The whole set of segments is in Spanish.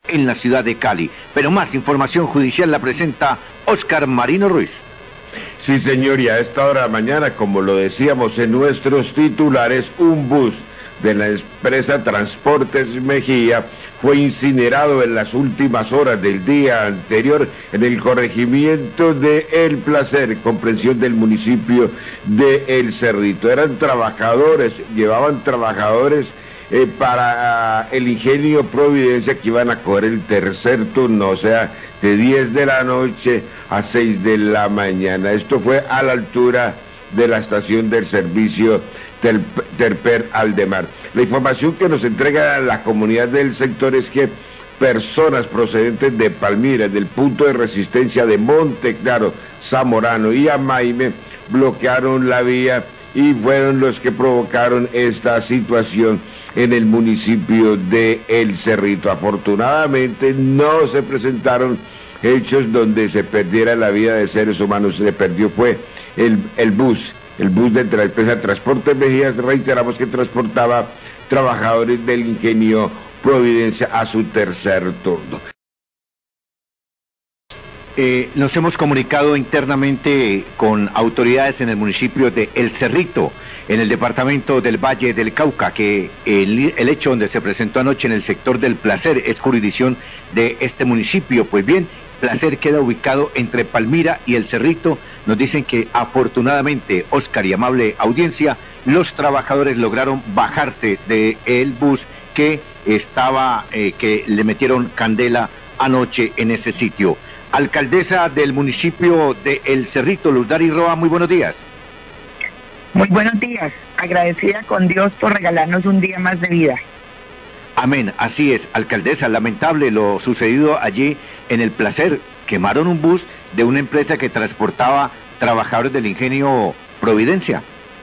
en la ciudad de Cali. Pero más información judicial la presenta Óscar Marino Ruiz. Sí, señor, y a esta hora de la mañana, como lo decíamos en nuestros titulares, un bus de la empresa Transportes Mejía fue incinerado en las últimas horas del día anterior en el corregimiento de El Placer, comprensión del municipio de El Cerrito. Eran trabajadores, llevaban trabajadores para el ingenio Providencia, que iban a coger el tercer turno, o sea, de 10 de la noche a 6 de la mañana. Esto fue a la altura de la estación del servicio Terper Aldemar. La información que nos entrega la comunidad del sector es que personas procedentes de Palmira, del punto de resistencia de Monteclaro, Zamorano y Amaime, bloquearon la vía y fueron los que provocaron esta situación en el municipio de El Cerrito. Afortunadamente no se presentaron hechos donde se perdiera la vida de seres humanos. Se perdió fue el bus de la empresa Transportes Mejía. Reiteramos que transportaba trabajadores del ingenio Providencia a su tercer turno. Nos hemos comunicado internamente con autoridades en el municipio de El Cerrito, en el departamento del Valle del Cauca, que el hecho donde se presentó anoche en el sector del Placer es jurisdicción de este municipio. Pues bien, Placer queda ubicado entre Palmira y El Cerrito. Nos dicen que afortunadamente, Óscar y amable audiencia, los trabajadores lograron bajarse del bus que que le metieron candela anoche en ese sitio. Alcaldesa del municipio de El Cerrito, Luz Dari Roa, muy buenos días. Muy buenos días, agradecida con Dios por regalarnos un día más de vida. Amén, así es, alcaldesa, lamentable lo sucedido allí en El Placer. Quemaron un bus de una empresa que transportaba trabajadores del ingenio Providencia.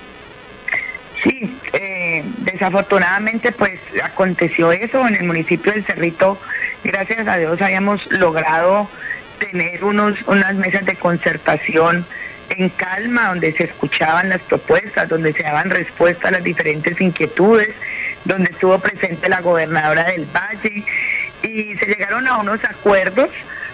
Sí, desafortunadamente pues aconteció eso en el municipio del Cerrito. Gracias a Dios habíamos logrado tener unas mesas de concertación en calma, donde se escuchaban las propuestas, donde se daban respuesta a las diferentes inquietudes, donde estuvo presente la gobernadora del Valle, y se llegaron a unos acuerdos.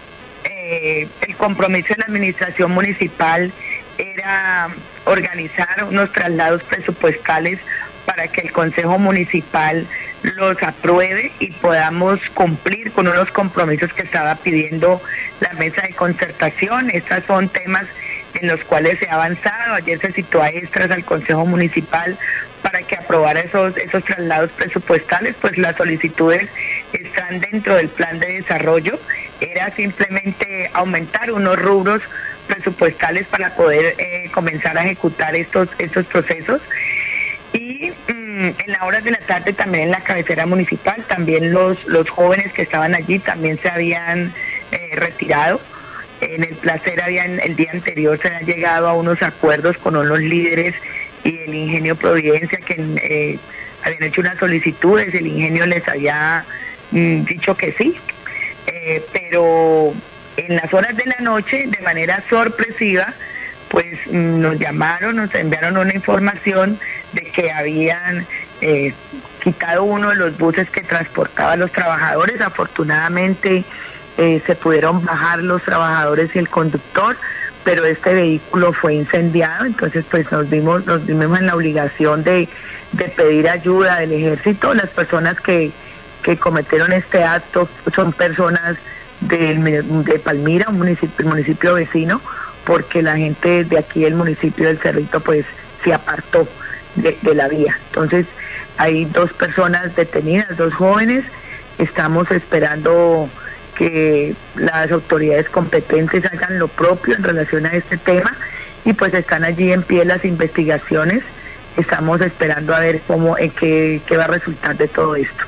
El compromiso de la administración municipal era organizar unos traslados presupuestales para que el Consejo Municipal los apruebe y podamos cumplir con unos compromisos que estaba pidiendo la mesa de concertación. Estos son temas en los cuales se ha avanzado. Ayer se citó a extras al Consejo Municipal para que aprobara esos traslados presupuestales. Pues las solicitudes están dentro del plan de desarrollo. Era simplemente aumentar unos rubros presupuestales para poder comenzar a ejecutar estos procesos. Y en las horas de la tarde también en la cabecera municipal, también los jóvenes que estaban allí también se habían retirado. En El Placer el día anterior se han llegado a unos acuerdos con unos líderes y el ingenio Providencia que habían hecho unas solicitudes. El ingenio les había dicho que sí, pero en las horas de la noche, de manera sorpresiva, pues nos llamaron, nos enviaron una información de que habían quitado uno de los buses que transportaba a los trabajadores. Afortunadamente se pudieron bajar los trabajadores y el conductor, pero este vehículo fue incendiado. Entonces pues nos vimos en la obligación de pedir ayuda del ejército. Las personas que cometieron este acto son personas de Palmira, el municipio vecino, porque la gente de aquí del municipio del Cerrito pues se apartó de la vía. Entonces hay 2 personas detenidas, 2 jóvenes. Estamos esperando que las autoridades competentes hagan lo propio en relación a este tema, y pues están allí en pie las investigaciones. Estamos esperando a ver qué va a resultar de todo esto.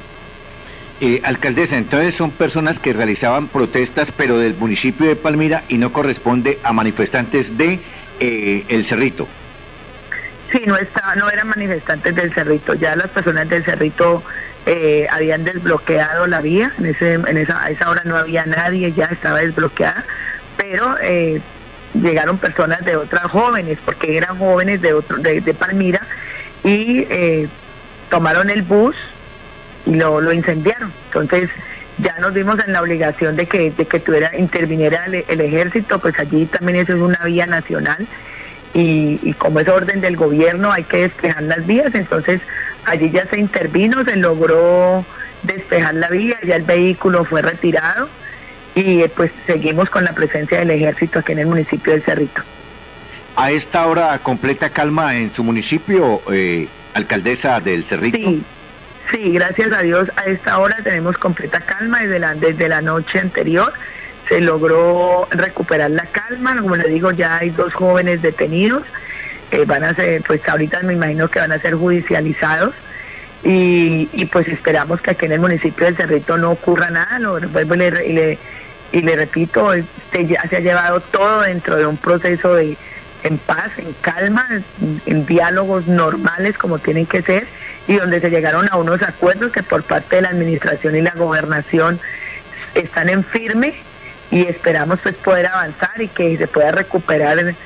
Alcaldesa, entonces son personas que realizaban protestas pero del municipio de Palmira y no corresponde a manifestantes de El Cerrito. Sí, no eran manifestantes del Cerrito. Ya las personas del Cerrito habían desbloqueado la vía. A esa hora no había nadie, ya estaba desbloqueada, pero llegaron personas de otras jóvenes, porque eran jóvenes de Palmira, y tomaron el bus y lo incendiaron. Entonces ya nos vimos en la obligación de que interviniera el ejército, pues allí también eso es una vía nacional y como es orden del gobierno hay que despejar las vías, entonces allí ya se intervino, se logró despejar la vía, ya el vehículo fue retirado y pues seguimos con la presencia del ejército aquí en el municipio del Cerrito. A esta hora, completa calma en su municipio, alcaldesa del Cerrito. Sí, gracias a Dios a esta hora tenemos completa calma. Desde la noche anterior se logró recuperar la calma. Como les digo, ya hay 2 jóvenes detenidos, van a ser, pues ahorita me imagino que van a ser judicializados y pues esperamos que aquí en el municipio del Cerrito no ocurra nada. Lo vuelvo y le repito, ya se ha llevado todo dentro de un proceso en paz, en calma, en diálogos normales como tienen que ser, y donde se llegaron a unos acuerdos que por parte de la administración y la gobernación están en firme y esperamos pues poder avanzar y que se pueda recuperar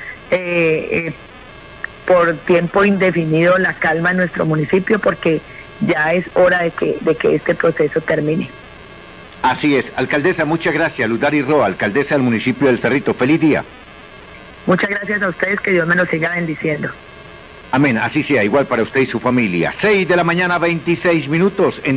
por tiempo indefinido la calma en nuestro municipio, porque ya es hora de que este proceso termine. Así es. Alcaldesa, muchas gracias. Ludari Roa, alcaldesa del municipio del Cerrito. Feliz día. Muchas gracias a ustedes, que Dios me los siga bendiciendo. Amén, así sea, igual para usted y su familia. 6 de la mañana, 26 minutos.